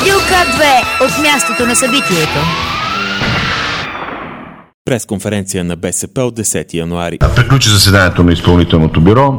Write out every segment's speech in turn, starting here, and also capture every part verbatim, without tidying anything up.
Радио К две от мястото на събитието. Пресконференция на БСП от десети януари. Приключи заседанието на изпълнителното бюро.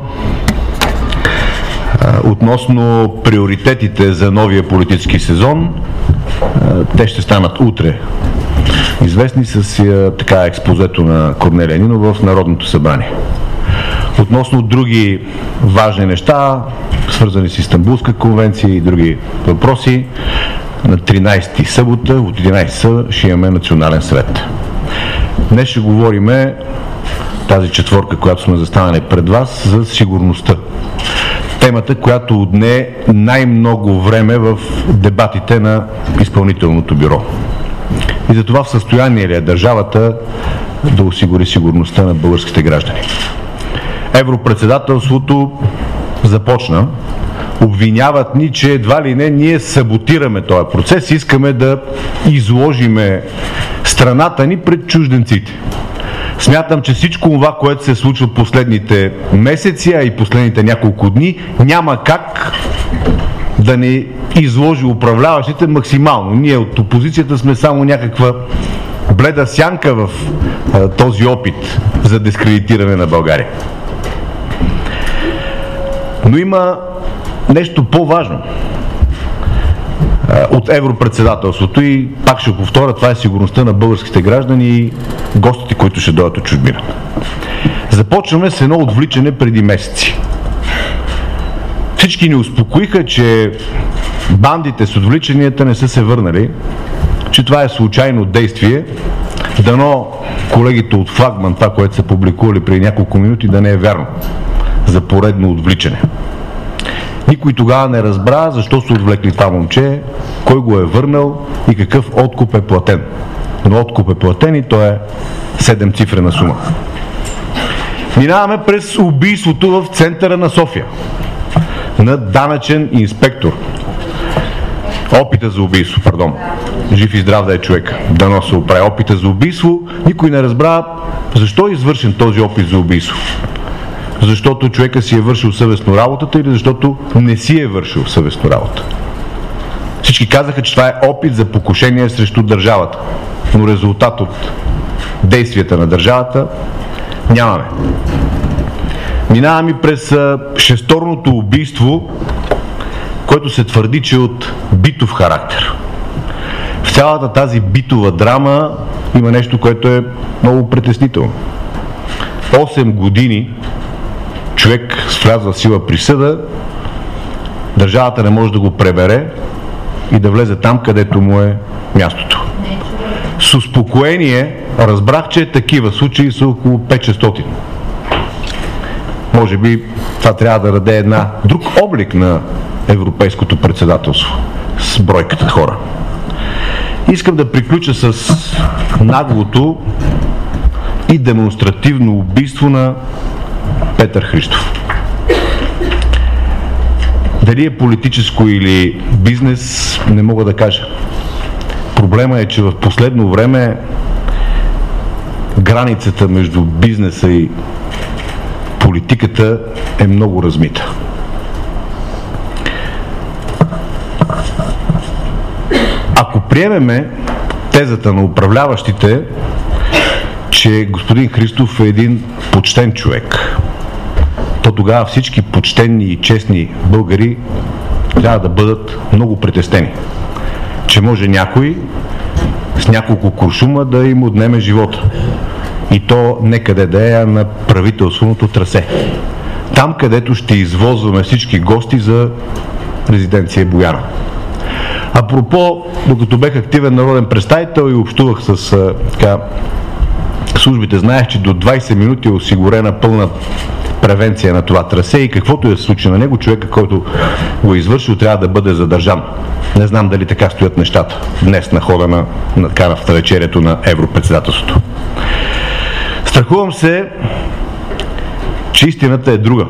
Относно приоритетите за новия политически сезон, те ще станат утре известни с така експозето на Корнелия Нинова в Народното събрание. Относно други важни неща, свързани с Истанбулска конвенция и други въпроси, на тринайсети събота от единайсет часа ще имаме национален съвет. Днес ще говорим тази четворка, която сме застанали пред вас, за сигурността. Темата, която отне най-много време в дебатите на изпълнителното бюро. И за това в състояние ли е държавата да осигури сигурността на българските граждани. Европредседателството започна. Обвиняват ни, че едва ли не ние саботираме този процес, искаме да изложиме страната ни пред чужденците. Смятам, че всичко това, което се случва последните месеци, а и последните няколко дни, няма как да не изложи управляващите максимално. Ние от опозицията сме само някаква бледа сянка в а, този опит за дискредитиране на България. Но има нещо по-важно от европредседателството и пак ще повторя, това е сигурността на българските граждани и гостите, които ще дойдат от чужбина. Започваме с едно отвличане преди месеци. Всички ни успокоиха, че бандите с отвличанията не са се върнали, че това е случайно действие. Дано колегите от Флагман, това, което са публикували преди няколко минути, да не е вярно за поредно отвличане. Никой тогава не разбра защо са отвлекли това момче, кой го е върнал и какъв откуп е платен. Но откуп е платен и то е седемцифрена сума. Минаваме през убийството в центъра на София на данъчен инспектор. Опита за убийство, пардон. Жив и здрав да е човек. Дано се оправи. Опита за убийство. Никой не разбра защо е извършен този опит за убийство. Защото човека си е вършил съвестно работата или защото не си е вършил съвестно работа. Всички казаха, че това е опит за покушение срещу държавата. Но резултат от действията на държавата нямаме. Минаваме през шесторното убийство, което се твърди, че е от битов характер. В цялата тази битова драма има нещо, което е много притеснително. осем години човек с влязла сила присъда, държавата не може да го пребере и да влезе там, където му е мястото. С успокоение разбрах, че такива случаи са около пет-шестстотин. Може би това трябва да даде една друг облик на европейското председателство с бройката хора. Искам да приключа с наглото и демонстративно убийство на Петър Христов. Дали е политическо или бизнес, не мога да кажа. Проблема е, че в последно време границата между бизнеса и политиката е много размита. Ако приемеме тезата на управляващите, че господин Христов е един почтен човек, то тогава всички почтенни и честни българи трябва да бъдат много притеснени, че може някой с няколко куршума да им отнеме живота. И то не къде да е, а на правителственото трасе. Там, където ще извозваме всички гости за резиденция Бояна. Апропо, докато бех активен народен представител и общувах с а, така, службите, знаех, че до двайсет минути е осигурена пълна превенция на това трасе и каквото е случай на него, човека, който го е извършил, трябва да бъде задържан. Не знам дали така стоят нещата днес на хода на, на, на в навечерието на европредседателството. Страхувам се, че истината е друга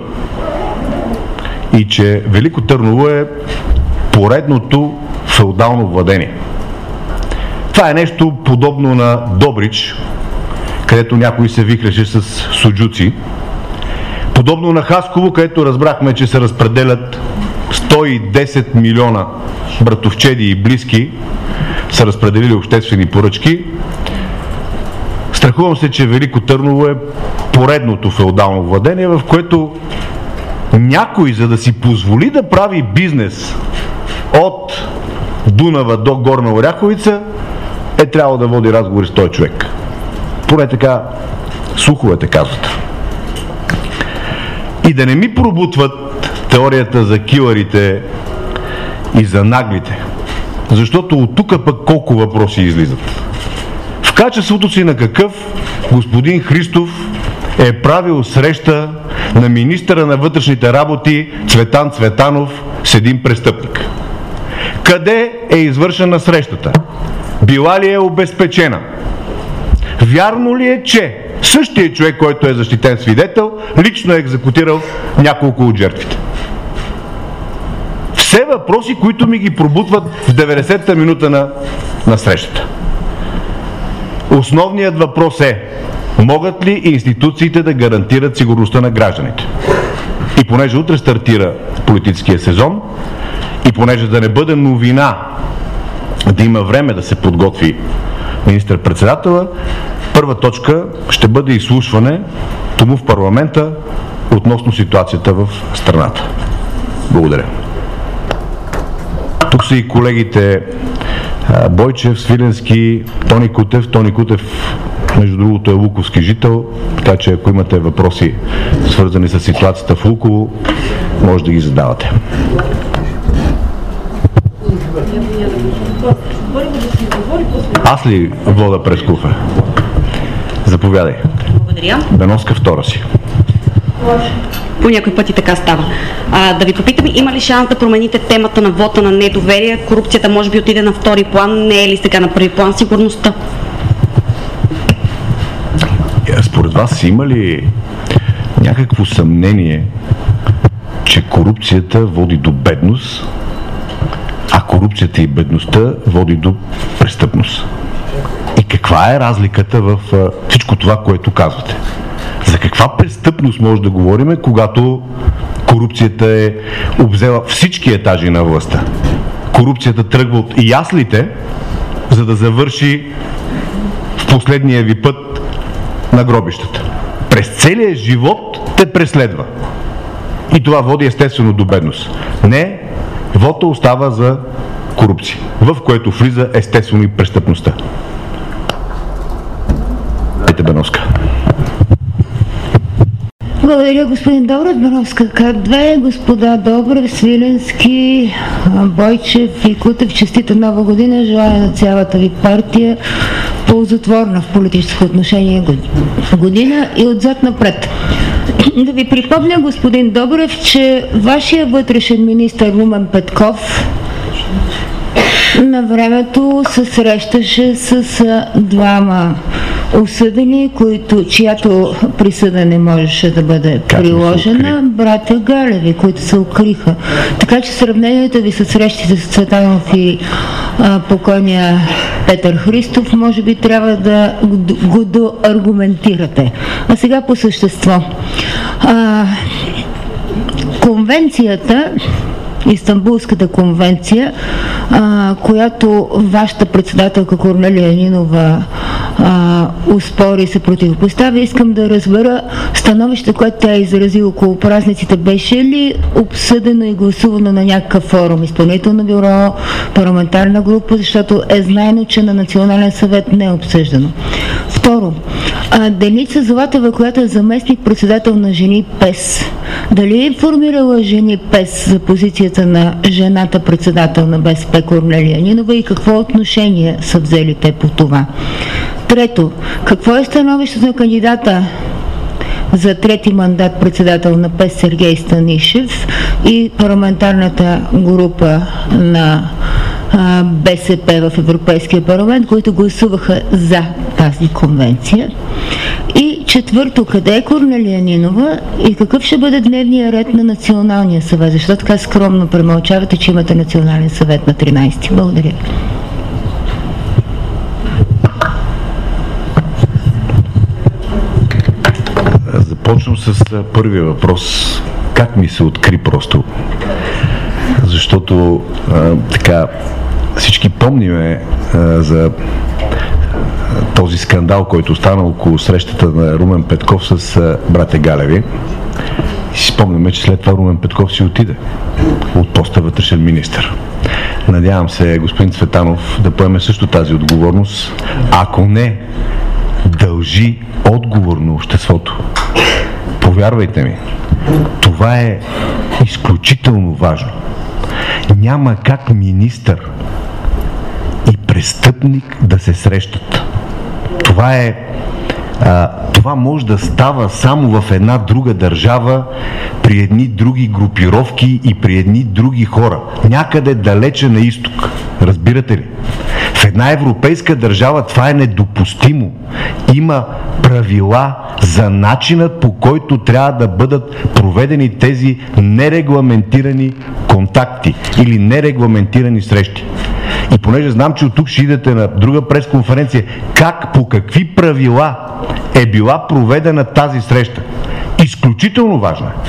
и че Велико Търново е поредното феодално владение. Това е нещо подобно на Добрич, където някой се вихреше с суджуци. Подобно на Хасково, където разбрахме, че се разпределят сто и десет милиона братовчеди и близки са разпределили обществени поръчки. Страхувам се, че Велико Търново е поредното феодално владение, в което някой, за да си позволи да прави бизнес от Дунава до Горна Оряховица, е трябвало да води разговори с този човек. Поне така слуховете казват. И да не ми пробутват теорията за килърите и за наглите, защото от тук пък колко въпроси излизат. В качеството си на какъв господин Христов е правил среща на министъра на вътрешните работи Цветан Цветанов с един престъпник? Къде е извършена срещата? Била ли е обезпечена? Вярно ли е, че същия човек, който е защитен свидетел, лично е екзекутирал няколко от жертвите? Все въпроси, които ми ги пробутват в деветдесетата минута на, на срещата. Основният въпрос е: могат ли институциите да гарантират сигурността на гражданите? И понеже утре стартира политическия сезон, и понеже да не бъде новина да има време да се подготви министър-председателя, първа точка ще бъде изслушване тому в парламента относно ситуацията в страната. Благодаря. Тук са и колегите Бойчев, Свиленски, Тони Кутев. Тони Кутев, между другото, е луковски жител, така че ако имате въпроси свързани с ситуацията в Луково, може да ги задавате. Аз ли вода през куфа? Заповядай. Благодаря. Беновска втора си. По някой пъти така става. А, да ви попитам, има ли шанс да промените темата на вота на недоверие? Корупцията може би отиде на втори план, не е ли сега на първи план сигурността? Според вас има ли някакво съмнение, че корупцията води до бедност, а корупцията и бедността води до престъпност? И каква е разликата в всичко това, което казвате? За каква престъпност може да говорим, когато корупцията е обзела всички етажи на властта? Корупцията тръгва от яслите, за да завърши в последния ви път на гробищата. През целия живот те преследва. И това води естествено до бедност. Не, вота остава за корупция, в което влиза естествено и престъпността. Пете Беновска. Благодаря, господин Добрев. Беновска К две, господа Добрев, Свиленски, Бойчев и Кутев, честита нова година. Желая на цялата ви партия ползотворна в политическо отношение година и отзад напред. Да ви припомня, господин Добрев, че вашия вътрешен министър Румен Петков на времето се срещаше с двама осъдени, които, чиято присъда не можеше да бъде как приложена, братя Галеви, които се укриха. Така че сравнението ви с срещите с Цветанов и а, покойния Петър Христов, може би трябва да го доаргументирате. А сега по същество. А, конвенцията, Истанбулската конвенция, а, която вашата председателка Корнелия Нинова а, успори и се противопоставя, искам да разбера становище, което тя е изразила около празниците, беше ли обсъдено и гласувано на някакъв форум, изпълнително бюро, парламентарна група, защото е знайно, че на Национален съвет не е обсъждано. Второ, а, Деница Златева, която е заместник председател на Жени ПЕС, дали е информирала Жени ПЕС за позицията на жената председател на БСП Корнелия Нинова и какво отношение са взели те по това? Трето, какво е становището на кандидата за трети мандат председател на ПЕС Сергей Станишев и парламентарната група на а, БСП в Европейския парламент, които гласуваха за тази конвенция? И четвърто, къде е Корнелия Нинова и какъв ще бъде дневният ред на Националния съвет? Защо така скромно премълчавате, че имате Национален съвет на тринайсети? Благодаря. Започвам с първия въпрос. Как ми се откри просто защото а, така всички помниме а, за този скандал, който стана около срещата на Румен Петков с а, братя Галеви. И си спомняме, че след това Румен Петков си отиде от поста вътрешен министър. Надявам се господин Цветанов да поеме също тази отговорност, ако не дължи отговор на обществото. Повярвайте ми, това е изключително важно. Няма как министър и престъпник да се срещат. Това е а, това може да става само в една друга държава, при едни други групировки и при едни други хора. Някъде далече на изток. Разбирате ли? В една европейска държава това е недопустимо. Има правила за начинът, по който трябва да бъдат проведени тези нерегламентирани контакти или нерегламентирани срещи. И понеже знам, че от тук ще идете на друга пресконференция, как, по какви правила е била проведена тази среща. Изключително важно е.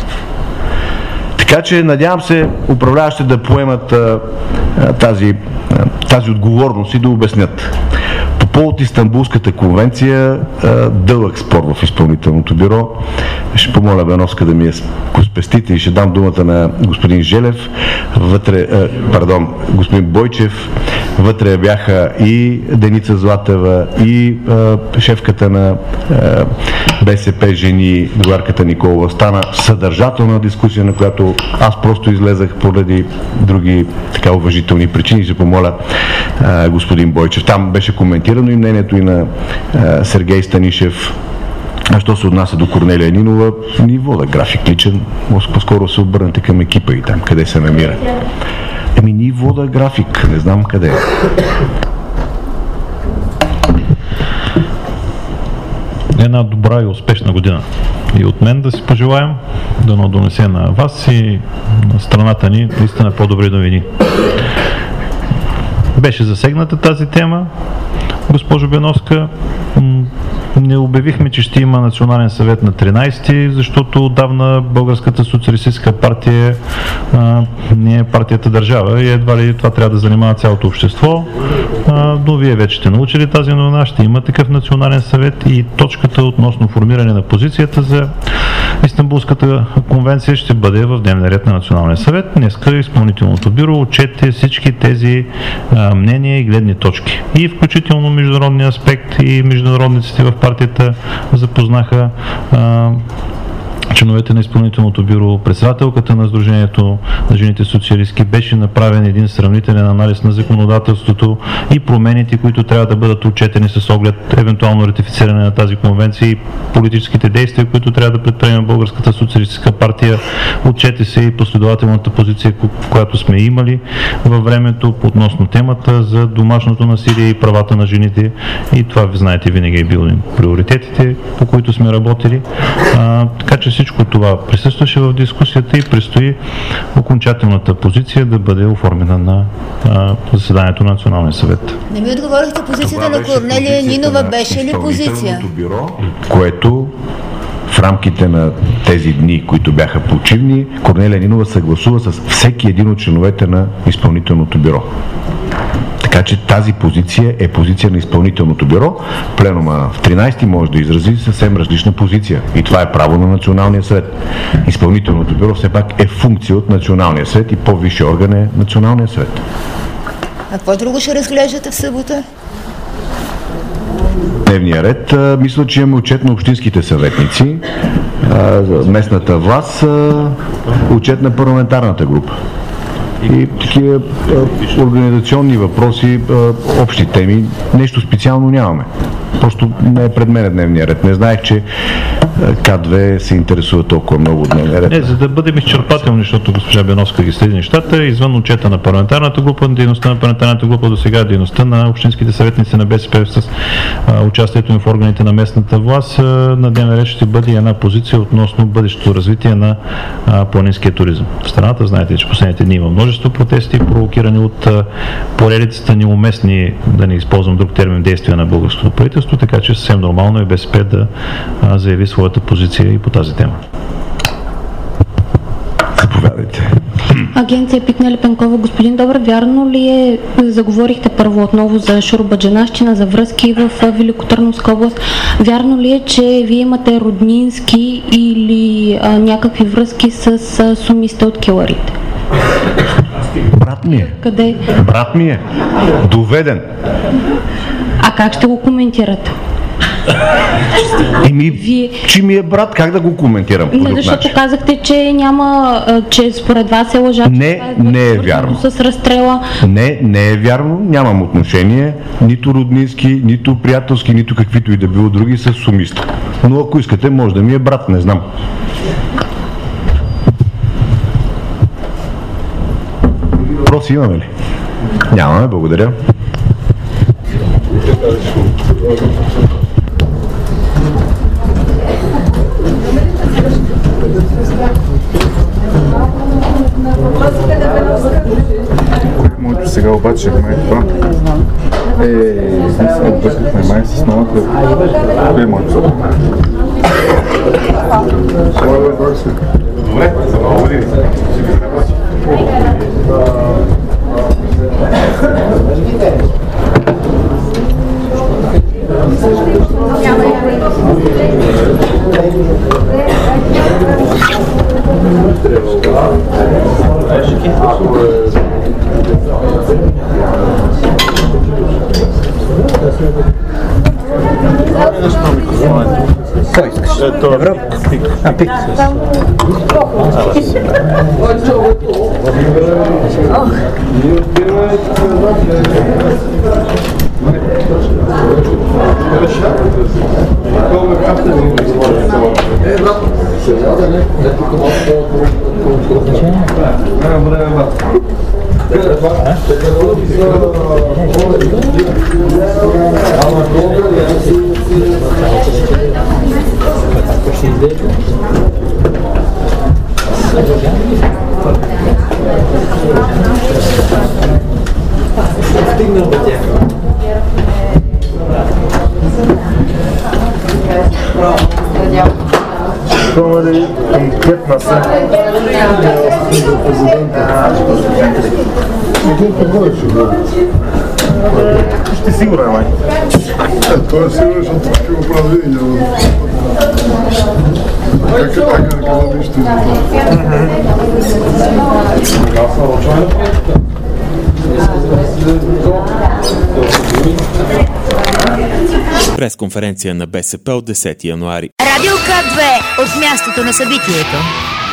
Така че надявам се управляващите да поемат а, а, тази, а, тази отговорност и да обяснят. По повод Истанбулската конвенция, а, дълъг спор в изпълнителното бюро. Ще помоля Беновска да ми я спестите и ще дам думата на господин Желев, вътре, а, пардон, господин Бойчев. Вътре бяха и Деница Златева, и а, шефката на а, БСП жени, другарката Николова. Стана съдържателна дискусия, на която аз просто излезах поради други така уважителни причини. Ще помоля а, господин Бойчев. Там беше коментирано и мнението и на а, Сергей Станишев. А що се отнася до Корнелия Нинова, ни вода график личен. По-скоро се обърнете към екипа и там, къде се намира. Еми ни вода график, не знам къде е. Една добра и успешна година. И от мен да си пожелаем, да но донесе на вас и на страната ни наистина по-добри новини. Беше засегната тази тема, госпожо Беновска. Не обявихме, че ще има национален съвет на тринайсети, защото отдавна Българската социалистическа партия а, не е партията държава и едва ли това трябва да занимава цялото общество. А, но вие вече сте научили тази новина, ще има такъв национален съвет и точката относно формиране на позицията за Истанбулската конвенция ще бъде в дневния ред на Националния съвет. Днеска изпълнителното бюро отчете всички тези а, мнения и гледни точки. И включително международния аспект и международниците в партията запознаха а, членовете на изпълнителното бюро, председателката на Сдружението на жените социалистки. Беше направен един сравнителен анализ на законодателството и промените, които трябва да бъдат отчетени с оглед евентуално ратифициране на тази конвенция и политическите действия, които трябва да предприеме Българската социалистическа партия. Отчете се и последователната позиция, която сме имали във времето относно темата за домашното насилие и правата на жените. И това, ви знаете, винаги е било приоритетите, по които сме работили. А, така че всичко това присъстваше в дискусията и предстои окончателната позиция да бъде оформена на а, заседанието на Националния съвет. Не ми отговорихте, позицията на Корнелия Нинова беше ли позиция? Бюро, което в рамките на тези дни, които бяха почивни, Корнелия Нинова съгласува с всеки един от членовете на изпълнителното бюро. Така че тази позиция е позиция на изпълнителното бюро. Пленума в тринайсети може да изрази съвсем различна позиция. И това е право на Националния съвет. Изпълнителното бюро все пак е функция от Националния съвет и по-висши орган е Националния съвет. А какво друго ще разглеждате в събота? Дневния ред. А, мисля, че имаме отчет на общинските съветници, а, местната власт, а, отчет на парламентарната група. И такива а, организационни въпроси, а, общи теми, нещо специално нямаме. Просто не е пред мен дневния ред. Не знаех, че К две се интересува толкова много от дневния ред. Не, за да бъдем изчерпателни, защото госпожа Беновска ги следи нещата, извън отчета на парламентарната група, дейността на парламентарната група до сега, дейността на общинските съветници на БСП с а, участието им в органите на местната власт, а, на дневния ред ще бъде една позиция относно бъдещото развитие на а, планинския туризъм. В страната знаете, че последните дни има множество протести, провокирани от а, поредицата неуместни, да не използвам друг термин, действия на българското правителство, така че съвсем нормално е БСП да а, заяви своята позиция и по тази тема. Заповядайте. Агенция Пикнели Пенкова. Господин Добър, вярно ли е, заговорихте първо отново за шуробаджанащина, за връзки в Великотърновска област, вярно ли е, че вие имате роднински или а, някакви връзки с а, сумите от келарите? Брат ми е. Къде? Брат ми е. Доведен. А как ще го коментирате? Еми, Вие... че ми е брат, как да го коментирам по друг Защото начин? казахте, че няма, че според вас е лъжа, че Не, това е не е свързано вярно. с разстрела. Не, не е вярно, нямам отношение, нито роднински, нито приятелски, нито каквито и да било други с сумиста. Но ако искате, може да ми е брат, не знам. Въпроси имаме ли? Нямаме, благодаря. Моето сега обаче май това е, мисля, объркахме май с новата. Кое е моето? Добре, за много години. Кой искаш? Европа? А, пик. Комари към петнайсет ще сигурно е май. Това е сигурно, защото такива управления. Как е така да казва нищо за това? Пресконференция на БСП от десети януари. Радио К две от мястото на събитието.